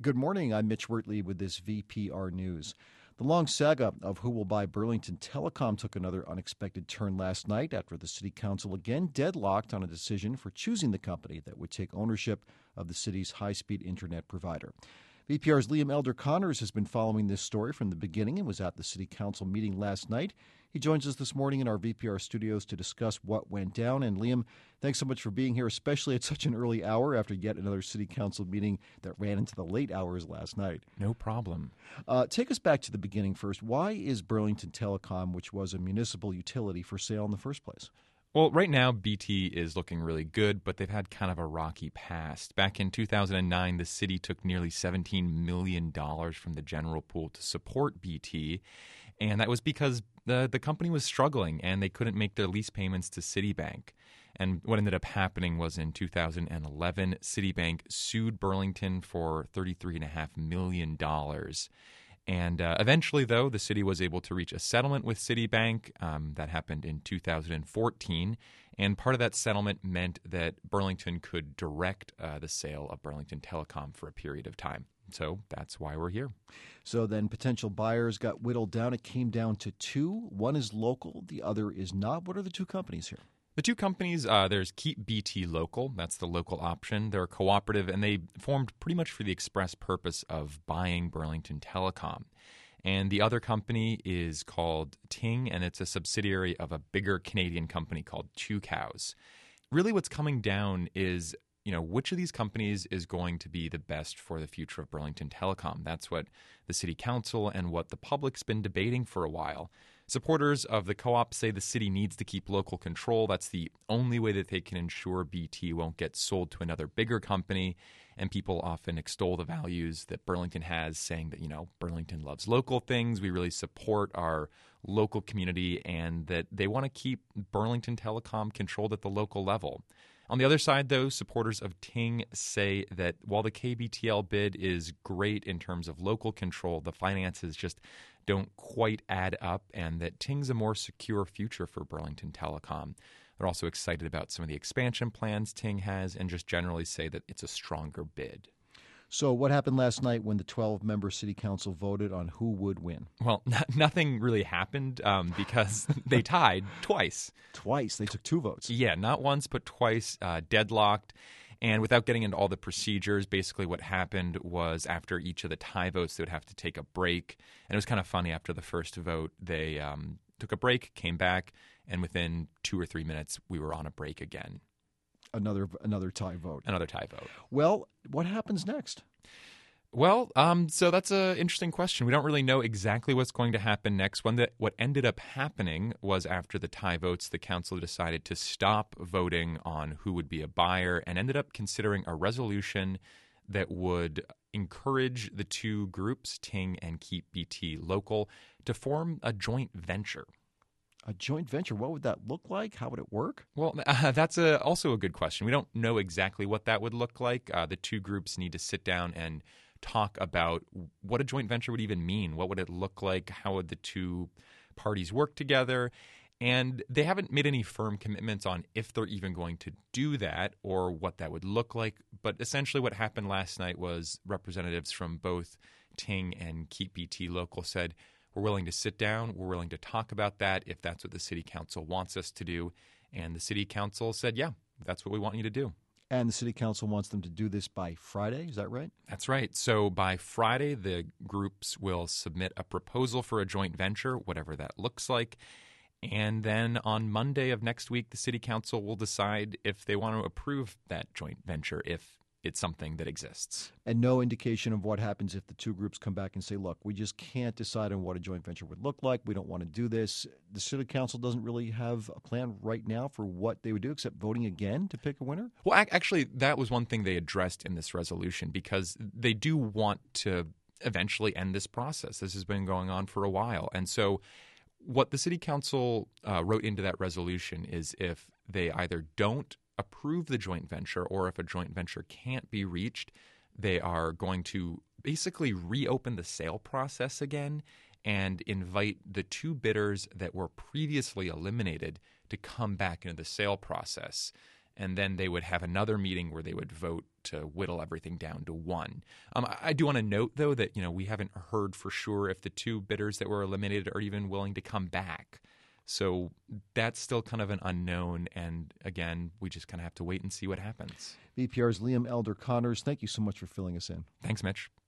Good morning. I'm Mitch Wortley with this VPR News. The long saga of who will buy Burlington Telecom took another unexpected turn last night after the City Council again deadlocked on a decision for choosing the company that would take ownership of the city's high-speed internet provider. VPR's Liam Elder Connors has been following this story from the beginning and was at the City Council meeting last night. He joins us this morning in our VPR studios to discuss what went down. And Liam, thanks so much for being here, especially at such an early hour after yet another City Council meeting that ran into the late hours last night. No problem. Take us back to the beginning first. Why is Burlington Telecom, which was a municipal utility, for sale in the first place? Well, right now, BT is looking really good, but they've had kind of a rocky past. Back in 2009, the city took nearly $17 million from the general pool to support BT, and that was because the company was struggling and they couldn't make their lease payments to Citibank. And what ended up happening was in 2011, Citibank sued Burlington for $33.5 million. And eventually, though, the city was able to reach a settlement with Citibank. That happened in 2014. And part of that settlement meant that Burlington could direct the sale of Burlington Telecom for a period of time. So that's why we're here. So then potential buyers got whittled down. It came down to two. One is local. The other is not. What are the two companies here? The two companies, there's Keep BT Local. That's the local option. They're a cooperative, and they formed pretty much for the express purpose of buying Burlington Telecom. And the other company is called Ting, and it's a subsidiary of a bigger Canadian company called Tucows. Really what's coming down is, which of these companies is going to be the best for the future of Burlington Telecom? That's what the City Council and what the public's been debating for a while. Supporters of the co-op say the city needs to keep local control. That's the only way that they can ensure BT won't get sold to another bigger company. And people often extol the values that Burlington has, saying that, Burlington loves local things. We really support our local community, and that they want to keep Burlington Telecom controlled at the local level. On the other side, though, supporters of Ting say that while the KBTL bid is great in terms of local control, the finances just don't quite add up, and that Ting's a more secure future for Burlington Telecom. They're also excited about some of the expansion plans Ting has, and just generally say that it's a stronger bid. So what happened last night when the 12-member City Council voted on who would win? Well, nothing really happened because they tied twice. Twice? They took two votes. Yeah, not once, but twice, deadlocked. And without getting into all the procedures, basically what happened was after each of the tie votes, they would have to take a break. And it was kind of funny. After the first vote, they took a break, came back, and within 2 or 3 minutes, we were on a break again. Another tie vote. Another tie vote. Well, what happens next? Well, so that's an interesting question. We don't really know exactly what's going to happen next. What ended up happening was after the tie votes, the council decided to stop voting on who would be a buyer and ended up considering a resolution that would encourage the two groups, Ting and Keep BT Local, to form a joint venture. A joint venture? What would that look like? How would it work? Well, that's also a good question. We don't know exactly what that would look like. The two groups need to sit down and talk about what a joint venture would even mean. What would it look like? How would the two parties work together? And they haven't made any firm commitments on if they're even going to do that or what that would look like. But essentially what happened last night was representatives from both Ting and Keep BT Local said, we're willing to sit down, we're willing to talk about that if that's what the City Council wants us to do. And the City Council said, yeah, that's what we want you to do. And the City Council wants them to do this by Friday, is that right? That's right. So by Friday, the groups will submit a proposal for a joint venture, whatever that looks like. And then on Monday of next week, the City Council will decide if they want to approve that joint venture, if it's something that exists. And no indication of what happens if the two groups come back and say, look, we just can't decide on what a joint venture would look like. We don't want to do this. The City Council doesn't really have a plan right now for what they would do except voting again to pick a winner? Well, actually, that was one thing they addressed in this resolution because they do want to eventually end this process. This has been going on for a while. And so what the City Council wrote into that resolution is if they either don't approve the joint venture or if a joint venture can't be reached, they are going to basically reopen the sale process again and invite the two bidders that were previously eliminated to come back into the sale process. and then they would have another meeting where they would vote to whittle everything down to one. I do want to note, though, that we haven't heard for sure if the two bidders that were eliminated are even willing to come back. So that's still kind of an unknown, and again, we just kind of have to wait and see what happens. VPR's Liam Elder Connors, thank you so much for filling us in. Thanks, Mitch.